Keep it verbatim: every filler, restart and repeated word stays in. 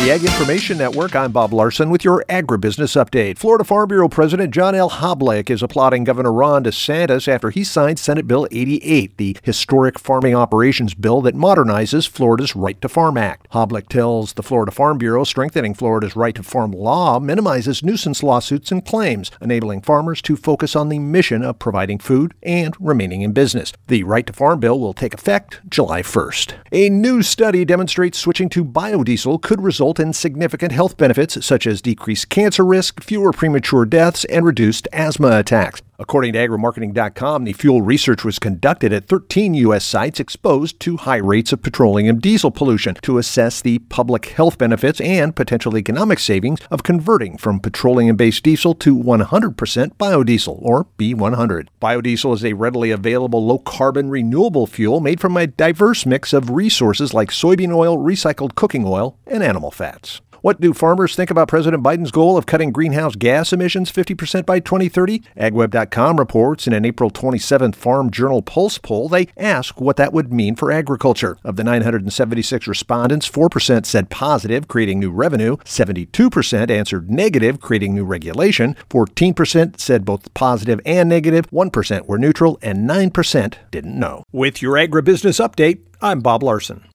the Ag Information Network, I'm Bob Larson with your Agribusiness Update. Florida Farm Bureau President John L. Hoblich is applauding Governor Ron DeSantis after he signed Senate Bill eighty-eight, the historic farming operations bill that modernizes Florida's Right to Farm Act. Hoblich tells the Florida Farm Bureau strengthening Florida's right to farm law minimizes nuisance lawsuits and claims, enabling farmers to focus on the mission of providing food and remaining in business. The Right to Farm bill will take effect July first. A new study demonstrates switching to biodiesel could result in significant health benefits such as decreased cancer risk, fewer premature deaths, and reduced asthma attacks. According to agri marketing dot com, the fuel research was conducted at thirteen U S sites exposed to high rates of petroleum diesel pollution to assess the public health benefits and potential economic savings of converting from petroleum-based diesel to one hundred percent biodiesel, or B one hundred. Biodiesel is a readily available low-carbon renewable fuel made from a diverse mix of resources like soybean oil, recycled cooking oil, and animal fats. What do farmers think about President Biden's goal of cutting greenhouse gas emissions fifty percent by twenty thirty? ag web dot com reports in an April twenty-seventh Farm Journal Pulse poll, they ask what that would mean for agriculture. Of the nine hundred seventy-six respondents, four percent said positive, creating new revenue. seventy-two percent answered negative, creating new regulation. fourteen percent said both positive and negative. one percent were neutral, and nine percent didn't know. With your Agribusiness Update, I'm Bob Larson.